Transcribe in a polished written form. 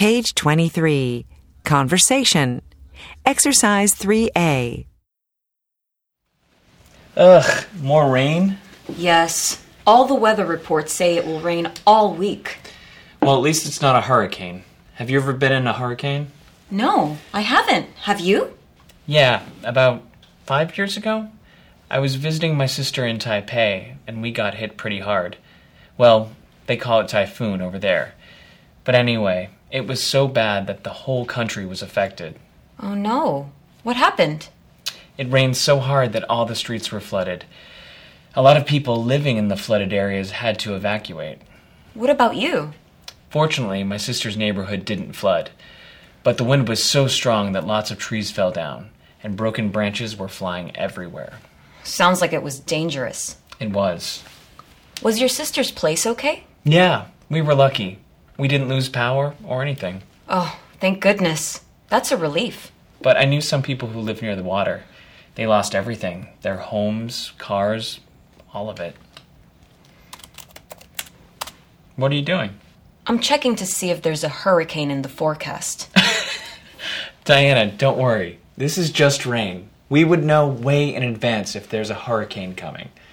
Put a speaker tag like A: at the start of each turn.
A: Page 23. Conversation. Exercise 3A.
B: Ugh, more rain?
C: Yes. All the weather reports say it will rain all week.
B: Well, at least it's not a hurricane. Have you ever been in a hurricane?
C: No, I haven't. Have you?
B: Yeah, about 5 years ago. I was visiting my sister in Taipei, and we got hit pretty hard. Well, they call it typhoon over there. But anyway, it was so bad that the whole country was affected.
C: Oh no. What happened?
B: It rained so hard that all the streets were flooded. A lot of people living in the flooded areas had to evacuate.
C: What about you?
B: Fortunately, my sister's neighborhood didn't flood. But the wind was so strong that lots of trees fell down, and broken branches were flying everywhere.
C: Sounds like it was dangerous.
B: It was.
C: Was your sister's place okay?
B: Yeah, we were lucky. We didn't lose power or anything.
C: Oh, thank goodness. That's a relief.
B: But I knew some people who live near the water. They lost everything. Their homes, cars, all of it. What are you doing?
C: I'm checking to see if there's a hurricane in the forecast.
B: Diana, don't worry. This is just rain. We would know way in advance if there's a hurricane coming.